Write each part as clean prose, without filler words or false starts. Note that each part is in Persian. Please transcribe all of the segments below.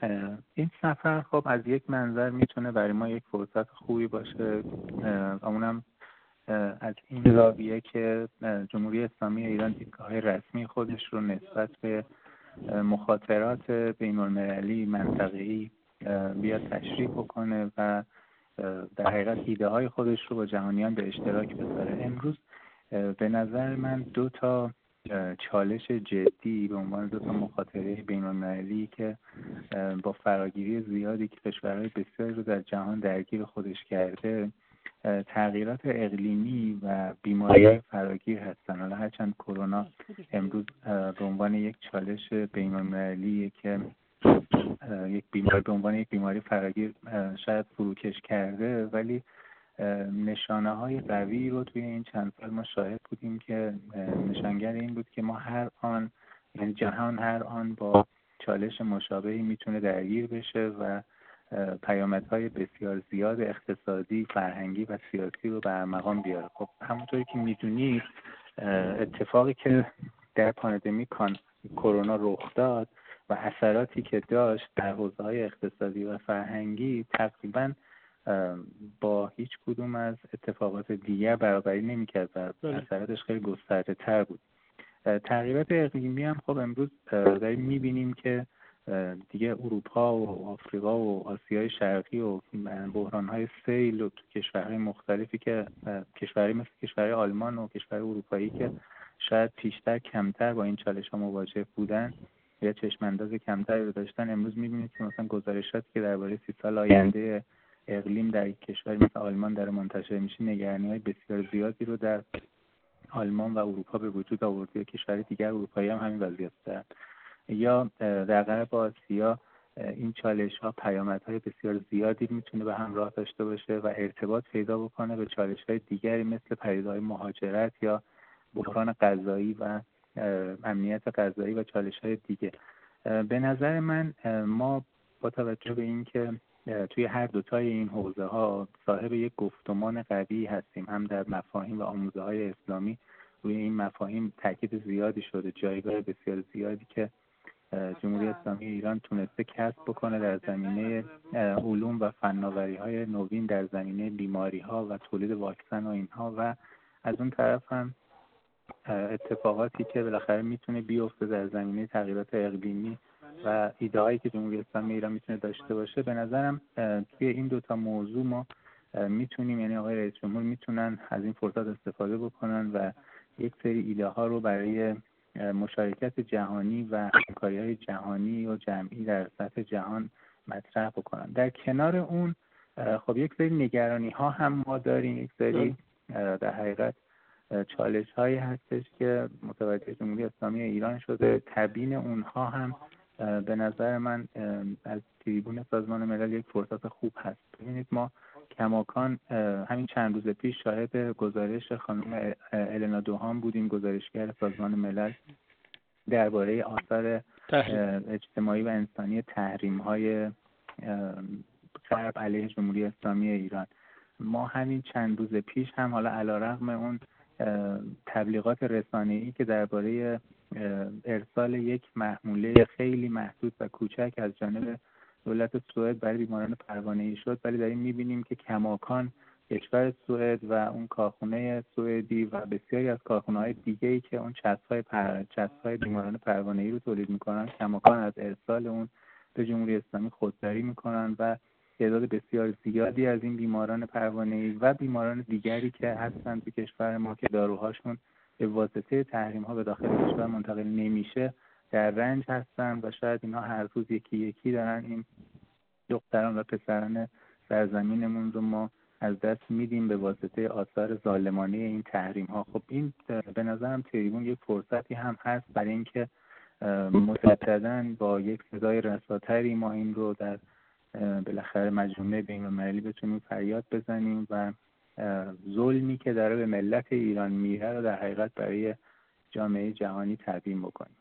این سفر خب از یک منظر میتونه برای ما یک فرصت خوبی باشه، اونم از این زاویه که جمهوری اسلامی ایران دیدگاه رسمی خودش رو نسبت به مخاطرات بین‌المللی منطقه‌ای بیاد تشریح بکنه و در حقیقت ایده های خودش رو با جهانیان به اشتراک بذاره. امروز به نظر من دو تا چالش جدی به عنوان دو تا مخاطره بین‌المللی که با فراگیری زیادی که کشورهای بسیاری رو در جهان درگیر خودش کرده، تغییرات اقلیمی و بیماری فراگیر هستن. حالا هرچند کرونا امروز به عنوان یک چالش بین‌المللی که یک بیماری به عنوان یک بیماری فراگیر شاید فروکش کرده، ولی نشانه های قوی رو توی این چند سال ما شاهد بودیم که نشانگر این بود که ما هر آن، یعنی جهان هر آن با چالش مشابهی میتونه درگیر بشه و پیامدهای بسیار زیاد اقتصادی، فرهنگی و سیاسی رو بر مقام بیاره. خب همونطوری که میدونید اتفاقی که در پاندمی کرونا رخ داد و اثراتی که داشت در حوزه‌های اقتصادی و فرهنگی تقریباً با هیچ کدوم از اتفاقات دیگر برابری نمی‌کرد و اثراتش خیلی گسترده‌تر بود. تغییرات اقلیمی هم خب امروز داریم می‌بینیم که دیگه اروپا و آفریقا و آسیای شرقی و بحران‌های سیل و کشورهای مختلفی که کشورهای مثل کشورهای آلمان و کشورهای اروپایی که شاید پیشتر کمتر با این چالش‌ها مواجه بودن یا چشم‌انداز کمتری رو داشتن، امروز می‌بینید که مثلا گزارشاتی که درباره 30 سال آینده اقلیم در کشور مثل آلمان در منتشر میشه، نگرانی‌های بسیار زیادی رو در آلمان و اروپا به وجود آورده. یا کشورهای دیگر اروپایی هم همین وضعیت دارن. یا در غرب آسیا این چالش‌ها پیامدهای بسیار زیادی میتونه به همراه داشته باشه و ارتباط پیدا بکنه به چالش‌های دیگری مثل پدیده‌های مهاجرت یا بحران غذایی و امنیت غذایی و چالش‌های دیگه. به نظر من ما با توجه به اینکه توی هر دوتای این حوزه‌ها صاحب یک گفتمان قوی هستیم، هم در مفاهیم و آموزه‌های اسلامی روی این مفاهیم تاکید زیادی شده، جایگاه بسیار زیادی که جمهوری اسلامی ایران تونسته کسب بکنه در زمینه علوم و فناوری‌های نوین، در زمینه بیماری‌ها و تولید واکسن و اینها، و از اون طرف هم اتفاقاتی که بالاخره میتونه بیفته در زمینه تغییرات اقلیمی و ایده‌هایی که جمهوری اسلامی ایران میتونه داشته باشه. به نظرم توی این دوتا موضوع ما میتونیم، یعنی آقای رئیس جمهور میتونن از این فرصت استفاده بکنن و یک سری ایده ها رو برای مشارکت جهانی و همکاری‌های جهانی و جمعی در سطح جهان مطرح بکنن. در کنار اون خب یک سری نگرانی ها هم ما داریم، یک سری در حقیقت چالش هایی هستش که متوجه جمهوری اسلامی ایران شده. تبیین اونها هم به نظر من از تریبون سازمان ملل یک فرصت خوب هست. ببینید ما کماکان همین چند روز پیش شاهد گزارش خانم النا دوهان بودیم، گزارشگر سازمان ملل، درباره آثار اجتماعی و انسانی تحریم‌های غرب علیه جمهوری اسلامی ایران. ما همین چند روز پیش هم حالا علیرغم اون تبلیغات رسانه‌ای که درباره ارسال یک محموله خیلی محدود و کوچک از جانب دولت سوئد برای بیماران پروانه‌ای شد، ولی داریم می‌بینیم که کماکان کشور سوئد و اون کارخونه سوئدی و بسیاری از کارخونه‌های دیگه‌ای که اون چسب‌های بیماران پروانه‌ای رو تولید می‌کنن کماکان از ارسال اون به جمهوری اسلامی خودداری می‌کنن و تعداد بسیار زیادی از این بیماران پروانه‌ای و بیماران دیگری که هستن تو کشور ما که داروهاشون به واسطه تحریم‌ها به داخل کشور منتقل نمیشه در رنج هستن و شاید اینا هر روز یکی یکی دارن این دختران و پسران سرزمینمون رو ما از دست میدیم به واسطه آثار ظالمانه این تحریم‌ها. خب این به نظرم تریبون یک فرصتی هم هست برای اینکه مجدداً با یک صدای رساتری ما این رو در بالاخره مجموعه بین‌المللی بتونیم فریاد بزنیم و ظلمی که داره به ملت ایران میره رو در حقیقت برای جامعه جهانی تبیین بکنیم.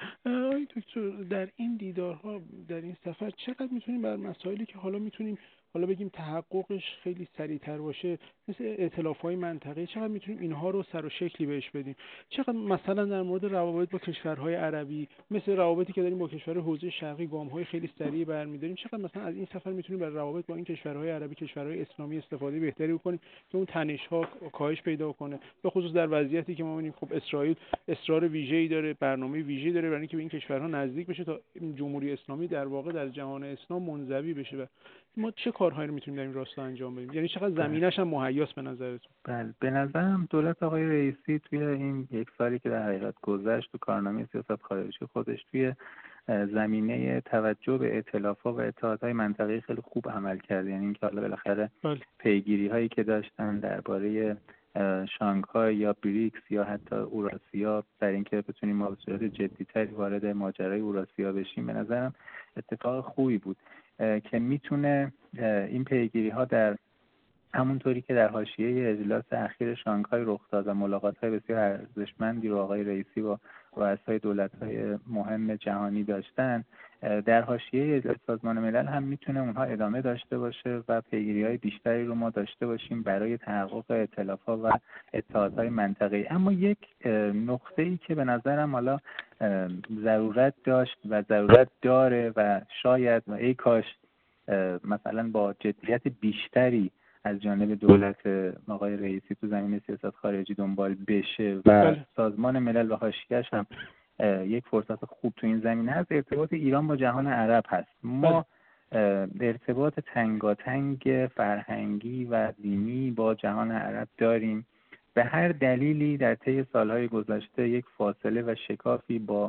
آقای دکتر، در این دیدارها، در این سفر چقدر میتونیم بر مسائلی که حالا میتونیم حالا بگیم تحققش خیلی سریعتر باشه، مثل ائتلاف‌های منطقه‌ای، چقدر میتونیم اینها رو سر و شکلی بهش بدیم؟ چقدر مثلا در مورد روابط با کشورهای عربی، مثل روابطی که داریم با کشور حوزه شرقی، گام‌های خیلی سریع برمی‌داریم، چقدر مثلا از این سفر میتونیم برای روابط با این کشورهای عربی، کشورهای اسلامی استفاده بهتری بکنیم که اون تنش‌ها کاهش پیدا کنه، به خصوص در وضعیتی که ما می‌بینیم خب اسرائیل اصرار ویژه‌ای داره، برنامه ویژه‌ای داره برای اینکه به این کشورها نزدیک بشه تا جمهوری اسلامی در واقع در جهان اسلام منزوی بشه. و ما چه کارهایی رو میتونیم در این راستا انجام بدیم؟ یعنی چقدر زمینش هم مهیاس به نظرتون؟ بله، به نظرم دولت آقای رئیسی توی این یک سالی که در حقیقت گذشت تو کارنامه سیاست خارجی خودش توی زمینه توجه به ائتلاف‌ها و اتحادهای منطقه‌ای خیلی خوب عمل کرد. یعنی اینکه حالا بالاخره پیگیری‌هایی که داشتن درباره شانگهای یا بریکس یا حتی اوراسیا در اینکه بتونیم ما به صورت جدی‌تری وارد ماجرای اوراسیا بشیم، به نظرم اتفاق خوبی بود که میتونه این پیگیری‌ها در همونطوری که در حاشیه اجلاس اخیر شانگهای رخ داد و ملاقات‌های بسیار ارزشمندی رو آقای رئیسی با رؤسای دولت‌های مهم جهانی داشتن، در حاشیه اجلاس سازمان ملل هم میتونه اونها ادامه داشته باشه و پیگیری‌های بیشتری رو ما داشته باشیم برای تحقق ائتلاف‌ها و اتحادهای منطقه‌ای. اما یک نقطه‌ای که به نظرم حالا ضرورت داشت و ضرورت داره و شاید و ای کاش مثلا با جدیت بیشتری از جانب دولت آقای رئیسی تو زمینه سیاست خارجی دنبال بشه و سازمان ملل و حاشیه‌اش هم یک فرصت خوب تو این زمینه هست، ارتباط ایران با جهان عرب هست. ما ارتباط تنگاتنگ فرهنگی و دینی با جهان عرب داریم. به هر دلیلی در طی سالهای گذشته یک فاصله و شکافی با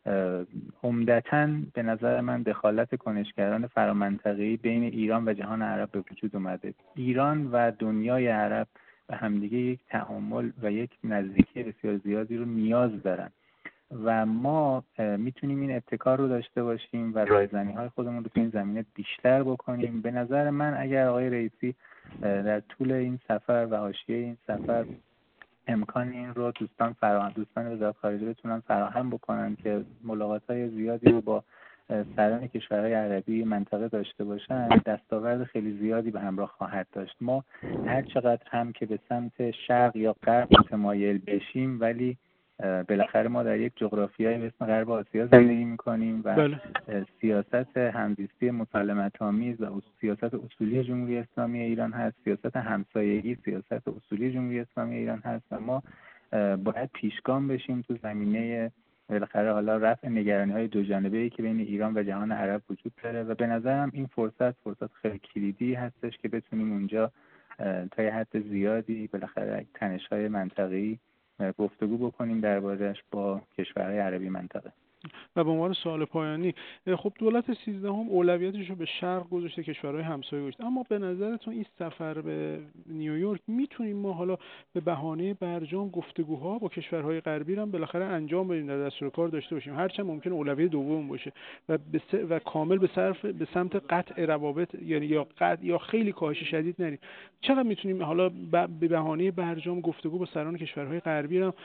عمدتاً به نظر من دخالت کنشگران فرامنطقه‌ای بین ایران و جهان عرب به وجود اومده. ایران و دنیای عرب به همدیگه یک تعامل و یک نزدیکی بسیار زیادی رو نیاز دارن و ما میتونیم این ابتکار رو داشته باشیم و رایزنی‌های خودمون رو تو این زمینه بیشتر بکنیم. به نظر من اگر آقای رئیسی در طول این سفر و حاشیه این سفر امکان این رو دوستان وزارت خارجه بتونن فراهم بکنن که ملاقات‌های زیادی رو با سران کشورهای عربی منطقه داشته باشن، دستاورد خیلی زیادی به همراه خواهد داشت. ما هر چقدر هم که به سمت شرق یا غرب متمایل بشیم، ولی بالاخره ما در یک جغرافیایی به اسم غرب آسیا زندگی می‌کنیم و سیاست همزیستی مسالمت‌آمیز و سیاست اصولی جمهوری اسلامی ایران هست، سیاست همسایگی سیاست اصولی جمهوری اسلامی ایران هست و ما باید پیشگام بشیم تو زمینه بالاخره حالا رفع نگرانی‌های دو جانبه‌ای که بین ایران و جهان عرب وجود داره و به نظرم این فرصت خیلی کلیدی هستش که بتونیم اونجا تا یه حد زیادی بالاخره تنش‌های منطقه‌ای گفتگو بکنیم درباره‌اش با کشورهای عربی منطقه. و به عنوان سوال پایانی، خب دولت 13 اولویتش رو به شرق گذاشته، کشورهای همسایه گذاشته، اما به نظرتون این سفر به نیویورک میتونیم ما حالا به بهانه برجام گفتگوها با کشورهای غربی هم بالاخره انجام بدیم، در دستور کار داشته باشیم، هرچند ممکنه اولویت دوم باشه و کامل به سمت قطع روابط یا خیلی کاهش شدید نریم؟ چقدر میتونیم حالا به بهانه برجام گفتگو با سران کشورهای غربی هم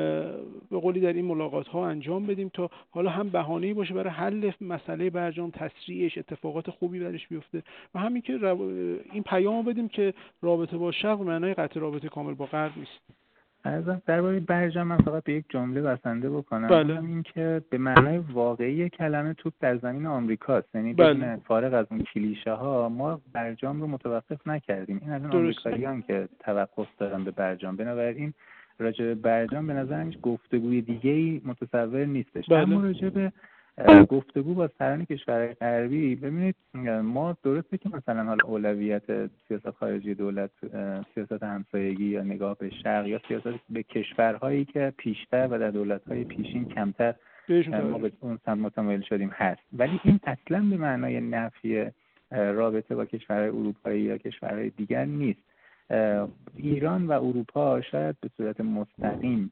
به قولی در این ملاقات ها انجام بدیم تا حالا هم بهانه‌ای باشه برای حل مسئله برجام، تسریعش، اتفاقات خوبی برش بیفته و همین که این پیامو بدیم که رابطه با شرق به معنای قطع رابطه کامل با غرب نیست. ازم درباره برجام من فقط به یک جمله بسنده بکنم. اونم این که به معنای واقعی کلمه توپ در زمین آمریکاست. یعنی بدون فارغ از اون کلیشه ها ما برجام رو متوقف نکردیم. این از اون آمریکاییان که توقف دارن به برجام. بنابراین راجع به برجام به نظرم هیچ گفتگوی دیگه‌ای متصور نیستش. اما راجع به گفتگو با سران کشورهای غربی، ببینید ما درسته که مثلا حالا اولویت سیاست خارجی دولت سیاست همسایگی یا نگاه به شرق یا سیاست به کشورهایی که پیشتر و در دولت‌های پیشین کمتر ما به اون سمت متمایل شدیم هست، ولی این اصلا به معنای نفی رابطه با کشورهای اروپایی یا کشورهای دیگر نیست. ایران و اروپا شاید به صورت مستقیم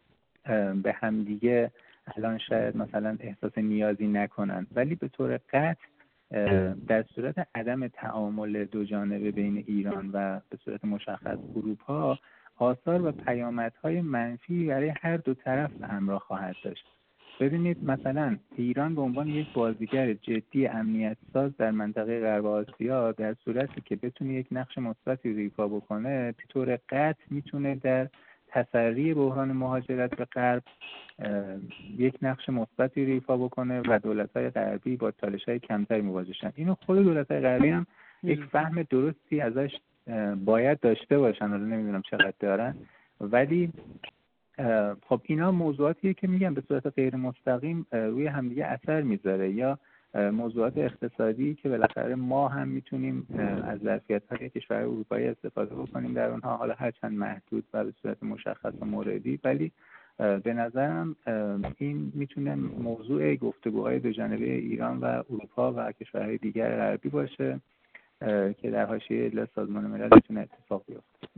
به همدیگه الان شاید مثلا احساس نیازی نکنن، ولی به طور قطع در صورت عدم تعامل دو جانبه بین ایران و به صورت مشخص اروپا آثار و پیامدهای منفی برای هر دو طرف همراه خواهد داشت. ببینید مثلا ایران به عنوان یک بازیگر جدی امنیت ساز در منطقه غرب آسیا در صورتی که بتونه یک نقش مثبتی رو ایفا بکنه به طور قطع میتونه در تسری بحران مهاجرت به غرب یک نقش مثبتی رو ایفا بکنه و دولت‌های غربی با چالش‌های کمتری مواجه شن. اینو خود دولت‌های غربی هم یک فهم درستی ازش باید داشته باشن، حالا نمیدونم چقدر دارن، ولی خب اینا موضوعاتیه که میگم به صورت غیر مستقیم روی همدیگه اثر میذاره، یا موضوعات اقتصادی که بالاخره ما هم میتونیم از ظرفیت‌های کشورهای اروپایی استفاده بکنیم در اونها، حالا هرچند محدود و به صورت مشخص و موردی، ولی به نظرم این میتونه موضوع گفتگوهای دوجانبه ایران و اروپا و کشورهای دیگر غربی باشه که در حاشیه اجلاس سازمان ملل میتونه اتفاق بیفته.